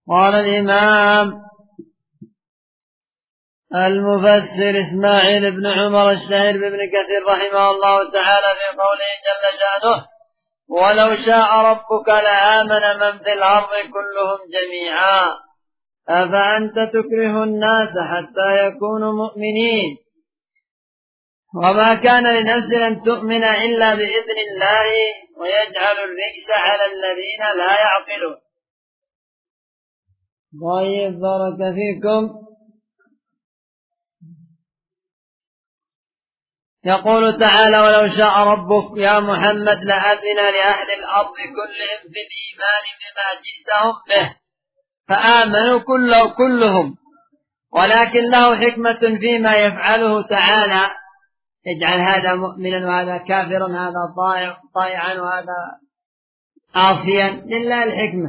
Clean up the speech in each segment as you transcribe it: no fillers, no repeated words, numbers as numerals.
قال الإمام المفسر إسماعيل بن عمر الشهير بابن كثير رحمه الله تعالى في قوله جل شأنه: ولو شاء ربك لآمن من في الأرض كلهم جميعا أفأنت تكره الناس حتى يكونوا مؤمنين وما كان لنفس أن تؤمن إلا بإذن الله ويجعل الرجس على الذين لا يعقلون. طيب، بارك فيكم. يقول تعالى: ولو شاء ربك يا محمد لأذن لأهل الأرض كلهم في الإيمان بما جئتهم به فآمنوا كلهم، ولكن له حكمة فيما يفعله تعالى، يجعل هذا مؤمنا وهذا كافرا، هذا طائعا وهذا عاصيا، لله الحكمة.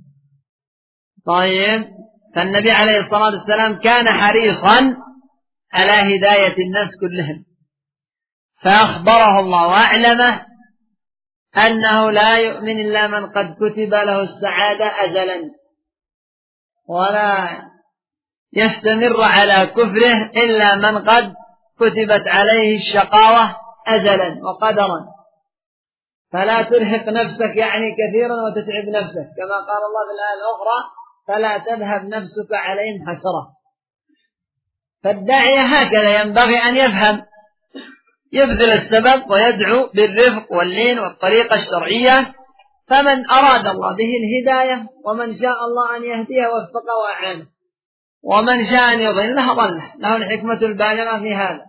طيب، فالنبي عليه الصلاة والسلام كان حريصا على هداية الناس كلهم، فأخبره الله وأعلمه أنه لا يؤمن إلا من قد كتب له السعادة أزلا، ولا يستمر على كفره إلا من قد كتبت عليه الشقاوة أزلا وقدرا. فلا ترهق نفسك يعني كثيرا وتتعب نفسك، كما قال الله في الآية الأخرى: فلا تذهب نفسك عليهم حسرة. فالداعية هكذا ينبغي أن يفهم، يبذل السبب ويدعو بالرفق واللين والطريقة الشرعية، فمن أراد الله به الهداية ومن شاء الله أن يهديه وفقه وأعانه، ومن شاء أن يضله ضله، له الحكمة البالغة في هذا.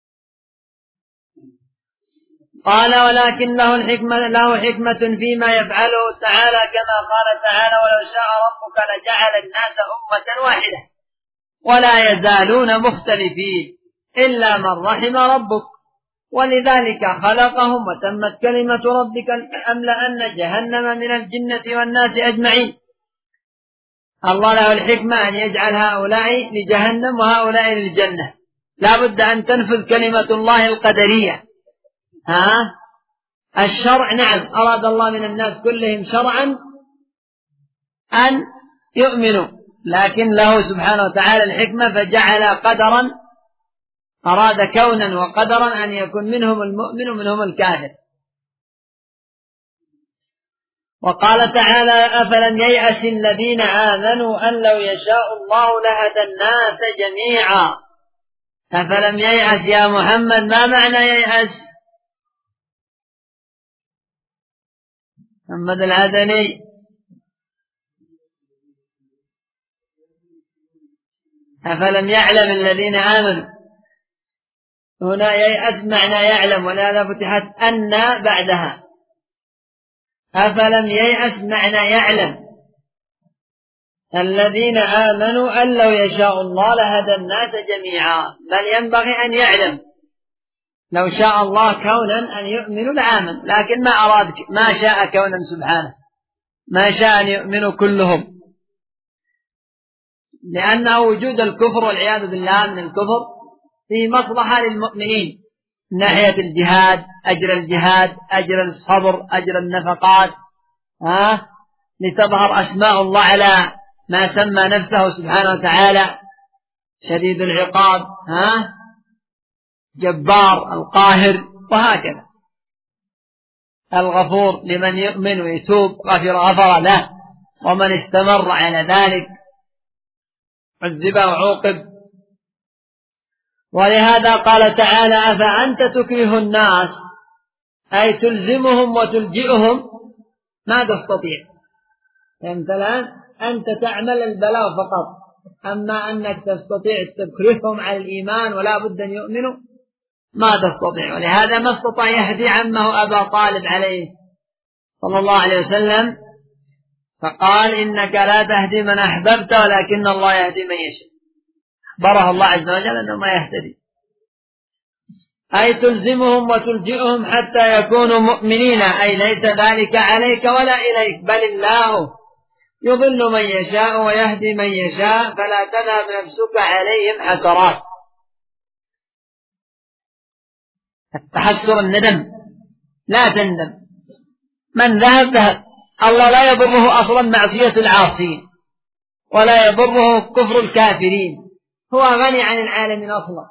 قال: ولكن له حكمة فيما يفعله تعالى، كما قال تعالى: ولو شاء ربك لجعل الناس أمة واحدة ولا يزالون مختلفين إلا من رحم ربك ولذلك خلقهم وتمت كلمة ربك لأملأن جهنم من الجنة والناس أجمعين. الله له الحكمة أن يجعل هؤلاء لجهنم وهؤلاء للجنة، لا بد أن تنفذ كلمة الله القدرية. الشرع، نعم، أراد الله من الناس كلهم شرعا أن يؤمنوا، لكن له سبحانه وتعالى الحكمة فجعل قدرا، أراد كونا وقدرا أن يكون منهم المؤمن ومنهم الكافر. وقال تعالى: أفلم ييأس الذين آمنوا أن لو يشاء الله لهدى الناس جميعا. أفلم ييأس يا محمد، ما معنى ييأس؟ محمد العدني. أفلم يعلم الذين آمنوا، هنا ييأس معنى يعلم، ولهذا فتحت أن بعدها. أفلم ييأس معنى يعلم الذين آمنوا أن لو يشاء الله لهدى الناس جميعا، بل ينبغي أن يعلم لو شاء الله كونا أن يؤمنوا لآمن، لكن ما أراد، ما شاء كونا سبحانه، ما شاء أن يؤمنوا كلهم، لأن وجود الكفر والعياذ بالله من الكفر في مصلحة للمؤمنين من ناحية الجهاد، أجر الصبر، أجر النفقات، لتظهر أسماء الله على ما سمى نفسه سبحانه وتعالى: شديد العقاب، جبار، القاهر، وهكذا. الغفور لمن يؤمن ويتوب غفر له، ومن استمر على ذلك عذب وعوقب. ولهذا قال تعالى: أفأنت تكره الناس، أي تلزمهم وتلجئهم، ما تستطيع. فهمت الآن؟ أنت تعمل البلاء فقط، أما أنك تستطيع تكرههم على الإيمان ولا بد أن يؤمنوا، ما تستطيع. ولهذا ما استطاع يهدي عمه أبا طالب عليه صلى الله عليه وسلم، فقال: إنك لا تهدي من أحببت ولكن الله يهدي من يشاء. أخبره الله عز وجل أنه ما يهتدي، أي تلزمهم وتلجئهم حتى يكونوا مؤمنين، أي ليس ذلك عليك ولا إليك، بل الله يضل من يشاء ويهدي من يشاء، فلا تذهب نفسك عليهم حسرات. التحسر الندم، لا تندم، من ذهب ذهب، الله لا يضره أصلا معصية العاصين، ولا يضره كفر الكافرين، هو غني عن العالمين أصلا،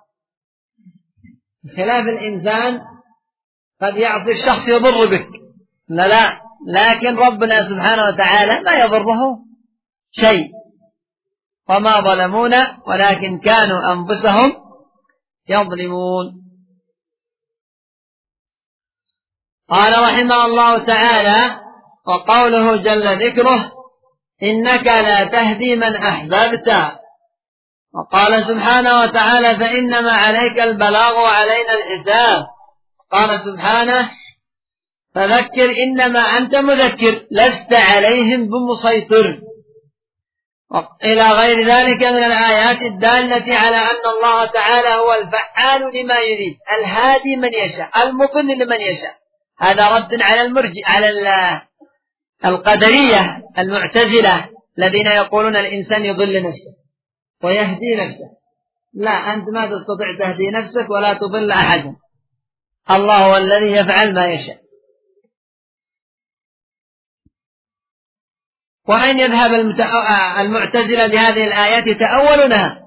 خلاف الإنسان قد يعصي الشخص يضر بك، لا، لكن ربنا سبحانه وتعالى ما يضره شيء، وما ظلمونا ولكن كانوا أنفسهم يظلمون. قال رحمه الله تعالى: وقوله جل ذكره: إنك لا تهدي من أحببت. وقال سبحانه وتعالى: فإنما عليك البلاغ وعلينا الحساب. قال سبحانه: فذكر إنما أنت مذكر لست عليهم بمسيطر. إلى غير ذلك من الآيات الدالة على أن الله تعالى هو الفعال لما يريد، الهادي من يشاء، المضل لمن يشاء. هذا رد على القدرية المعتزلة الذين يقولون الإنسان يضل نفسه ويهدي نفسه. لا، أنت ما تستطيع تهدي نفسك ولا تضل أحدا، الله هو الذي يفعل ما يشاء. وأن يذهب المعتزلة بهذه الآيات يتأولونها،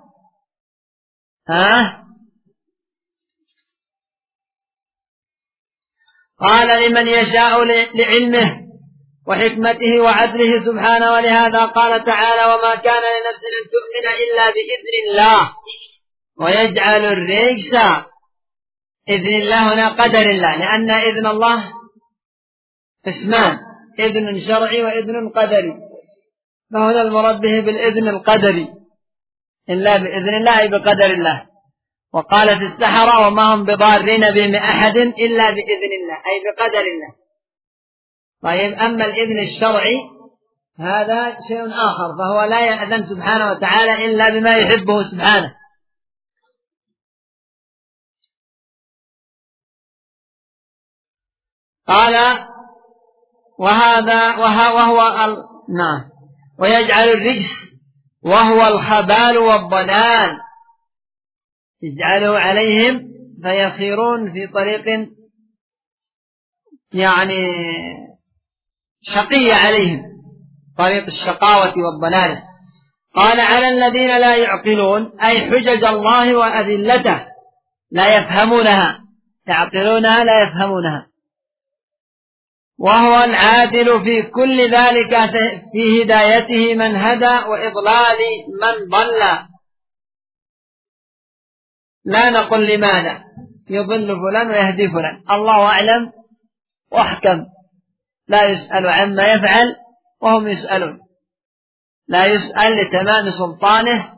قال: لمن يشاء لعلمه وحكمته وعدله سبحانه. ولهذا قال تعالى: وما كان لنفس أن تؤمن إلا بإذن الله ويجعل الرجس. إذن الله هنا قدر الله، لأن إذن الله اسمان: إذن شرعي وإذن قدري، فهنا المراد به بالإذن القدري، إلا بإذن الله أي بقدر الله. وقالت السحرة: وما هم بضارين به من أحد إلا بإذن الله أي بقدر الله. طيب، أما الإذن الشرعي هذا شيء آخر، فهو لا يأذن سبحانه وتعالى إلا بما يحبه سبحانه. قال: نعم، ويجعل الرجس وهو الخبال والضلال، يجعله عليهم فيصيرون في طريق يعني شقي عليهم، طريق الشقاوة والضلال. قال: على الذين لا يعقلون أي حجج الله وأدلته لا يفهمونها، يعقلونها لا يفهمونها. وهو العادل في كل ذلك، في هدايته من هدى وإضلال من ضل. لا نقل لماذا يضل فلان ويهدي فلان، الله أعلم واحكم، لا يسأل عما يفعل وهم يسألون، لا يسأل لتمام سلطانه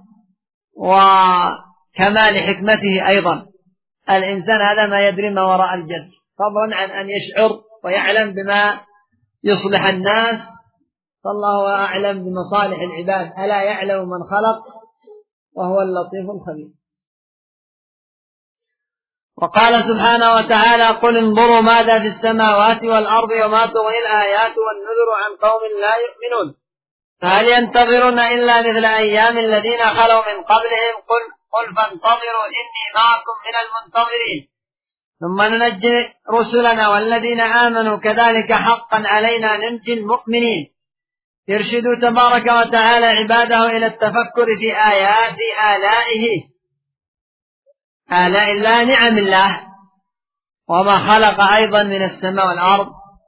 وكمال حكمته. أيضا الإنسان هذا ما يدري ما وراء الجد، فضلا عن أن يشعر ويعلم بما يصلح الناس، فالله أعلم بمصالح العباد، ألا يعلم من خلق وهو اللطيف الخبير. وقال سبحانه وتعالى: قل انظروا ماذا في السماوات والأرض وما تغني الآيات والنذر عن قوم لا يؤمنون، فهل ينتظرون إلا مثل أيام الذين خلوا من قبلهم، قل فانتظروا إني معكم من المنتظرين ثم ننجي رسلنا والذين آمنوا كذلك حقا علينا ننجي المؤمنين. يرشد تبارك وتعالى عباده إلى التفكر في آيات آلاء الله، نعم الله، وما خلق أيضا من السماء والأرض.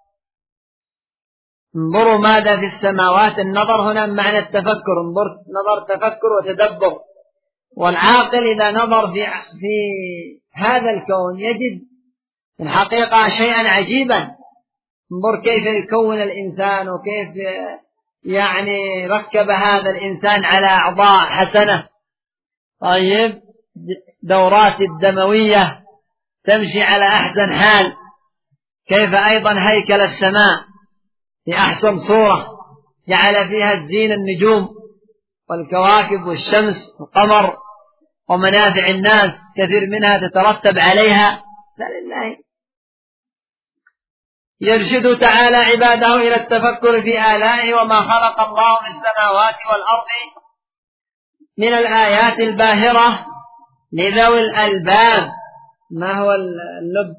انظروا ماذا في السماوات، النظر هنا معنى التفكر، نظر تفكر وتدبر. والعاقل إذا نظر في هذا الكون يجد في الحقيقة شيئا عجيبا. انظر كيف يكون الإنسان، وكيف يعني ركب هذا الإنسان على أعضاء حسنة، طيب، دورات الدموية تمشي على أحسن حال، كيف أيضا هيكل السماء في أحسن صورة، جعل فيها الزين النجوم والكواكب والشمس والقمر ومنافع الناس كثير منها تترتب عليها، فلله. يرشد تعالى عباده إلى التفكر في آلائه وما خلق الله من السماوات والأرض من الآيات الباهرة لذوي الألباب. ما هو اللب؟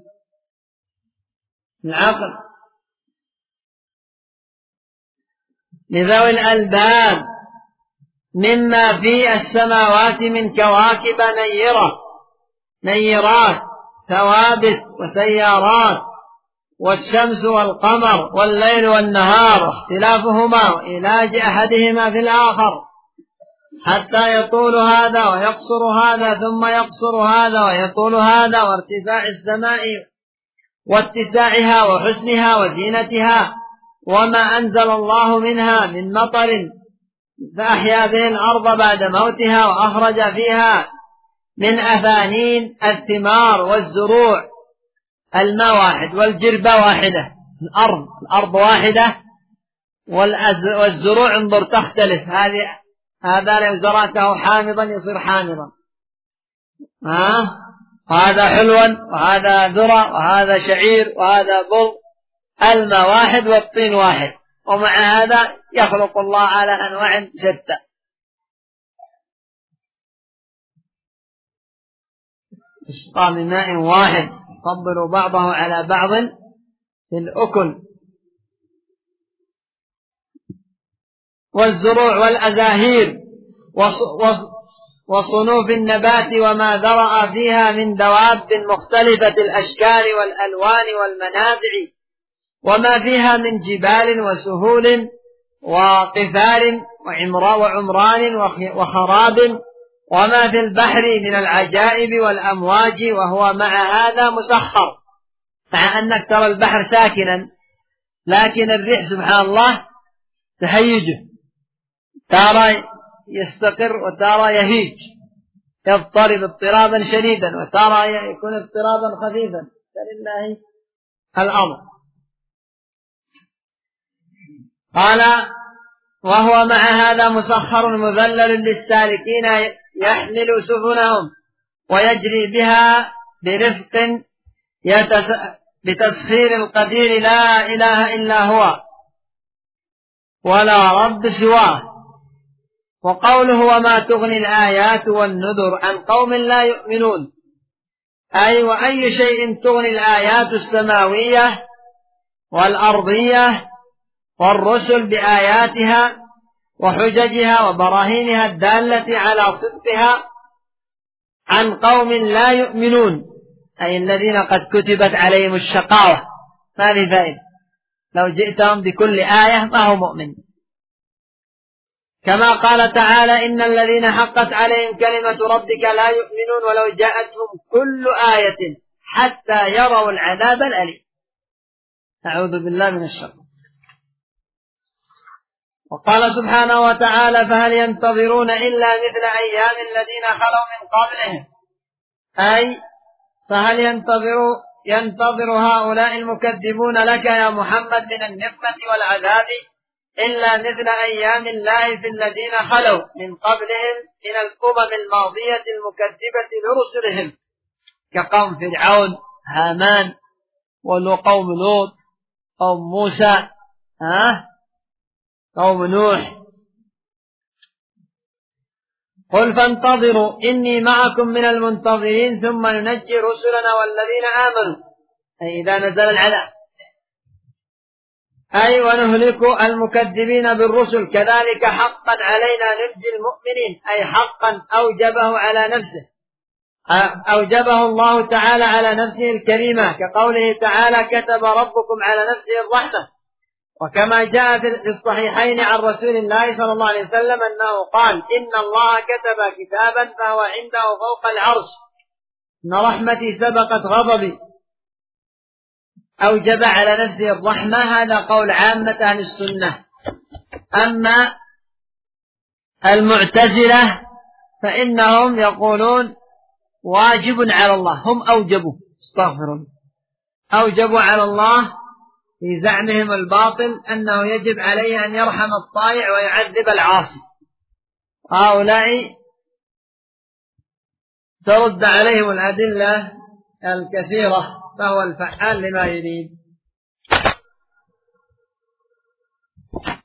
العقل. لذوي الألباب مما في السماوات من كواكب نيرات ثوابت وسيارات، والشمس والقمر والليل والنهار اختلافهما وإلاج أحدهما في الآخر، حتى يطول هذا ويقصر هذا ثم يقصر هذا ويطول هذا، وارتفاع السماء واتساعها وحسنها وزينتها، وما أنزل الله منها من مطر فأحيا به الأرض بعد موتها، وأخرج فيها من أفانين الثمار والزروع. الماء واحد والجربة واحدة، الأرض واحدة، والزروع انظر تختلف، هذا لو زرعته حامضا يصير حامضا، وهذا حلوا وهذا ذرة وهذا شعير وهذا بر. الماء واحد والطين واحد، ومع هذا يخلق الله على أنواع شتى. يسقى من ماء واحد يفضل بعضه على بعض في الأكل. والزروع والأزاهير وصنوف النبات وما ذرأ فيها من دواب مختلفة الأشكال والألوان والمنافع، وما فيها من جبال وسهول وقفار وعمران وخراب، وما في البحر من العجائب والأمواج، وهو مع هذا مسخر. مع أنك ترى البحر ساكنا، لكن الريح سبحان الله تهيجه، ترى يستقر وترى يهيج، يضطرب اضطرابا شديدا، وترى يكون اضطرابا خفيفا، فلله الأمر. قال: وهو مع هذا مسخر مذلل للسالكين، يحمل سفنهم ويجري بها برفق بتسخير القدير لا إله إلا هو ولا رب سواه. وقوله: وما تغني الآيات والنذر عن قوم لا يؤمنون، أي وأي شيء تغني الآيات السماوية والأرضية والرسل بآياتها وحججها وبراهينها الدالة على صدقها عن قوم لا يؤمنون، أي الذين قد كتبت عليهم الشقاوة، ما في فائدة لو جئتهم بكل آية ما هو مؤمن. كما قال تعالى: إن الذين حقت عليهم كلمة ربك لا يؤمنون ولو جاءتهم كل آية حتى يروا العذاب الأليم. أعوذ بالله من الشر. وقال سبحانه وتعالى: فهل ينتظرون إلا مثل أيام الذين خلوا من قبلهم، أي فهل ينتظر هؤلاء المكذبون لك يا محمد من النقمة والعذاب إلا مثل أيام الله في الذين خلوا من قبلهم من الأمم الماضية المكذبة لرسلهم، كقوم فرعون هامان وقوم لوط قوم موسى قوم نوح. قل فانتظروا إني معكم من المنتظرين ثم ننجي رسلنا والذين آمنوا، أي إذا نزل العذاب، أي ونهلك المكذبين بالرسل، كذلك حقا علينا ننجي المؤمنين، أي حقا أوجبه على نفسه، أوجبه الله تعالى على نفسه الكريمة، كقوله تعالى: كتب ربكم على نفسه الرحمة. وكما جاء في الصحيحين عن رسول الله صلى الله عليه وسلم أنه قال: إن الله كتب كتابا فهو عنده فوق العرش، إن رحمتي سبقت غضبي، أوجب على نفسه الرحمة. هذا قول عامة أهل السنة. أما المعتزلة فإنهم يقولون واجب على الله، هم أوجبوا، استغفروا، أوجبوا على الله في زعمهم الباطل أنه يجب عليه أن يرحم الطائع ويعذب العاصي. هؤلاء ترد عليهم الأدلة الكثيرة، فهو الفعال لما يريد.